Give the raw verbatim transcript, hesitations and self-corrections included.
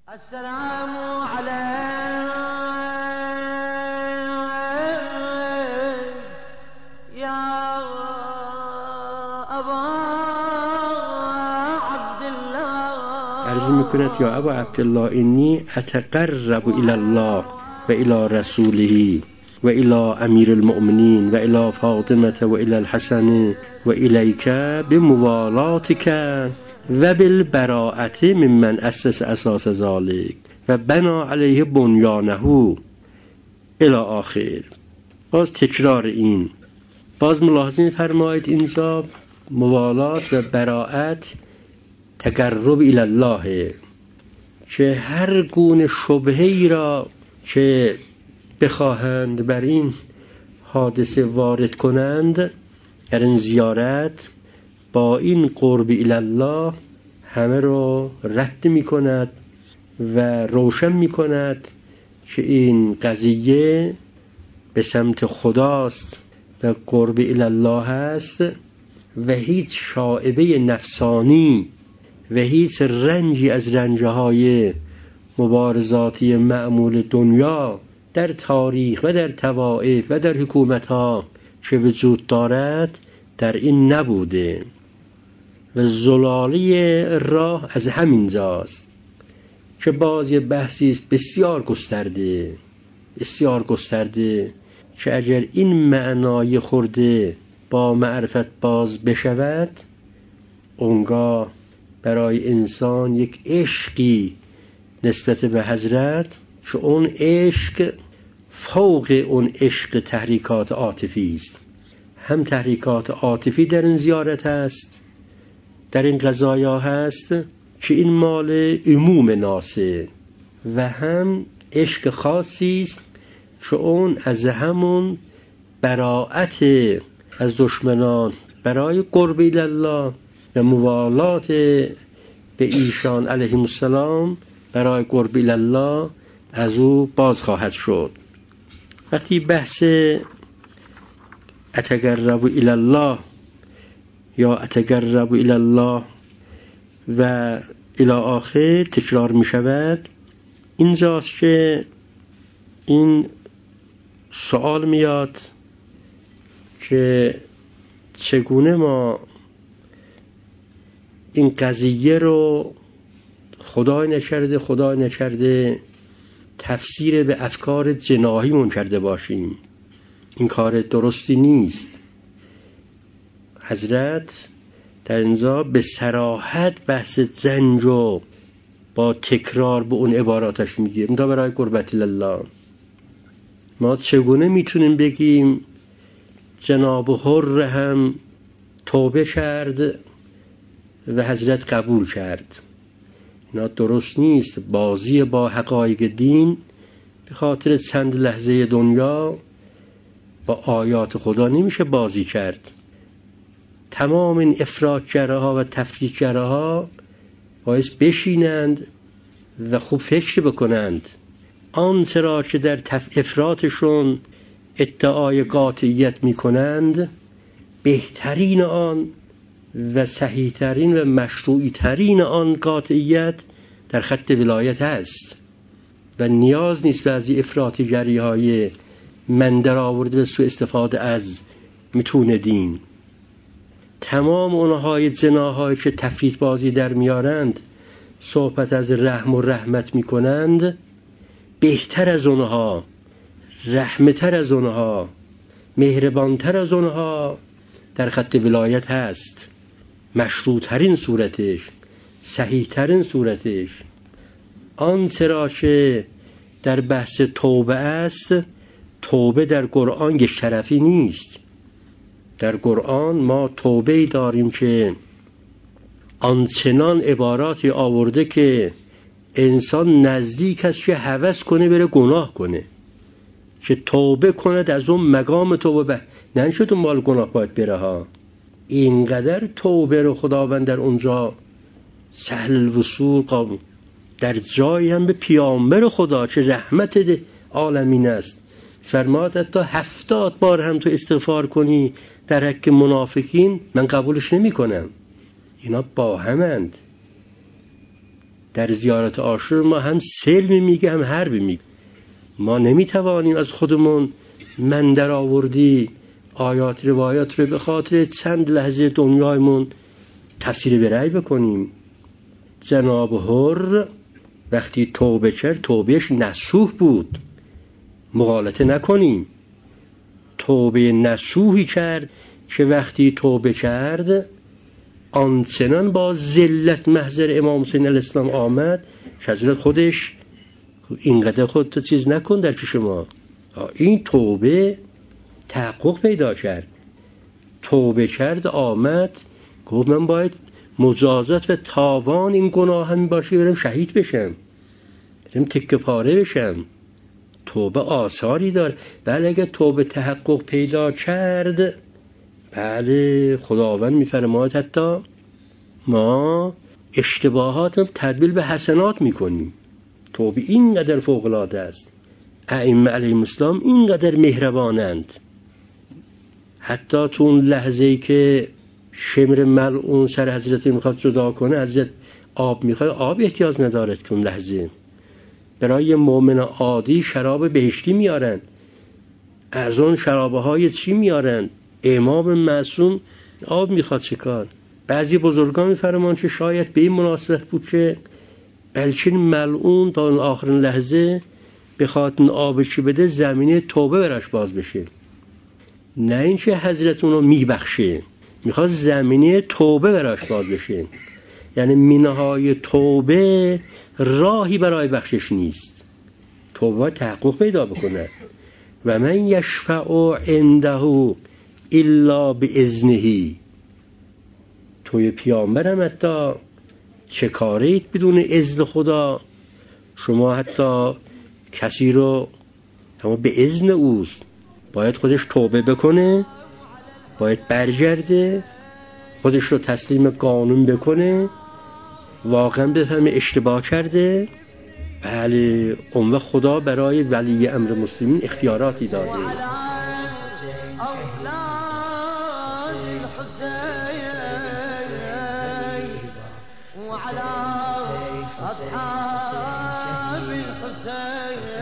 السلام عليك يا ابا عبدالله. عرض میکند یا ابا عبدالله اینی اتقرب الی الله و الی رسوله و الی امیر المؤمنین و الی فاطمه و الی الحسن و الیک بموالاتک و بالبراءت ممن اسس اساس ذلك و بنا علیه بنیانه الی آخر. باز تکرار این. باز ملاحظه فرمایید اینجا موالات و براءت تقرب الی الله، که هر گونه شبهه‌ای را که بخواهند بر این حادثه وارد کنند در این زیارت، با این قرب الی الله همه را رد می کند و روشن می کند که این قضیه به سمت خداست و قرب الی الله هست و هیچ شائبه نفسانی و هیچ رنجی از رنجهای مبارزاتی معمول دنیا در تاریخ و در طوائف و در حکومتها که وجود دارد در این نبوده و زلالی راه از همین جاست که باز یه بحثی بسیار گسترده بسیار گسترده که اگر این معنای خورده با معرفت باز بشود، اونگاه برای انسان یک عشقی نسبت به حضرت که اون عشق فوق اون عشق تحریکات عاطفی است. هم تحریکات عاطفی در این زیارت هست، در این قضایا هست که این مال عموم ناسه، و هم عشق خاصی است که اون از همون براءت از دشمنان برای قرب الی الله و موالات به ایشان علیهم السلام برای قرب الی الله از او باز خواهد شد. وقتی بحث اتقرب الی الله یا اتقرب الی الله و الی آخر تکرار می شود، اینجاست که این سوال میاد که چگونه ما این قضیه رو خدای نکرده خدای نکرده تفسیر به افکار جناحیمون کرده باشیم. این کار درستی نیست. حضرت در اینجا به صراحت بحث زنج و با تکرار به اون عباراتش میگه تا برای قربت الله. ما چگونه میتونیم بگیم جناب حر هم توبه کرد و حضرت قبول کرد؟ اینا درست نیست. بازی با حقایق دین به خاطر چند لحظه دنیا با آیات خدا نمیشه بازی کرد. تمام این افراط‌گراها و تفریط‌گراها باعث بشینند و خوب فکر بکنند. آنچه را که در افراطشون ادعای قاطعیت میکنند، بهترین آن و صحیحترین و مشروعیترین آن قاطعیت در خط ولایت هست و نیاز نیست به از افراطی های من در آورده به سوء استفاده از میتونه دین. تمام اونهای جناهایی که تفریط بازی در میارند، صحبت از رحم و رحمت میکنند، بهتر از اونها، رحمتر از اونها، مهربانتر از اونها در خط ولایت هست. مشروعترین صورتش، صحیحترین صورتش. آن چرا که در بحث توبه است، توبه در قرآن یک شرفی نیست. در قرآن ما توبه داریم که آنچنان عباراتی آورده که انسان نزدیک است که هوس کنه بره گناه کنه، که توبه کند از اون مقام توبه. نشد اون مال گناه باید بره ها. اینقدر توبه رو خداوند در اونجا سهل الوصول قابل، در جایی هم به پیامبر خدا که رحمت عالمین است فرماد تا هفتاد بار هم تو استغفار کنی در حق منافقین من قبولش نمی کنم. اینا با همند. در زیارت عاشور ما هم سلم میگه هم حرب میگه. ما نمیتوانیم از خودمون من در آوردی آیات روایات رو به خاطر چند لحظه دنیایمون تفسیر به رأی بکنیم. جناب حر وقتی توبه کرد توبهش نصوح بود، مغالطه نکنیم. توبه نصوحی کرد که وقتی توبه کرد آنچنان با ذلت محضر امام حسین علیه السلام آمد که حضرت خودش اینقدر خودت چیز نکن در پیش ما. این توبه تحقق پیدا کرد، توبه کرد آمد گفت من باید مجازات و تاوان این گناه هم باشه برم شهید بشم، برم تکه پاره بشم. توبه آثاری داره. بله اگر توبه تحقق پیدا کرد، بله خداوند میفرماید حتی ما اشتباهات تبدیل به حسنات میکنیم. توبه اینقدر فوق العاده است. ائمه علیهم السلام اینقدر مهربانند. حتی تو اون لحظه‌ای که شمر ملعون سر حضرت میخواد جدا کنه، حضرت آب میخواد، آب احتیاج ندارد که اون لحظه برای مؤمن عادی شراب بهشتی میارن. از اون شرابه های چی میارن؟ امام معصوم آب میخواد چکار؟ بعضی بزرگان میفرمان که شاید به این مناسبت بود که بلکه ملعون تا آخرین لحظه بخواد این آب چی بده زمینه توبه براش باز بشه. نه اینکه حضرت اونو میبخشه، میخواد زمینه توبه براش باز بشه. یعنی مینهای توبه راهی برای بخشش نیست. توبه تحقق پیدا بکنه. و من یشفع عنده الا باذنه. توی پیامبرم حتی چه کارید بدون اذن خدا؟ شما حتی کسی رو اما به اذن اوست، باید خودش توبه بکنه، باید برگرده، خودش رو تسلیم قانون بکنه، واقعا بفهمه اشتباه کرده. بله اون وقت خدا برای ولی امر مسلمین اختیاراتی داده. وعلى أصحاب الحسين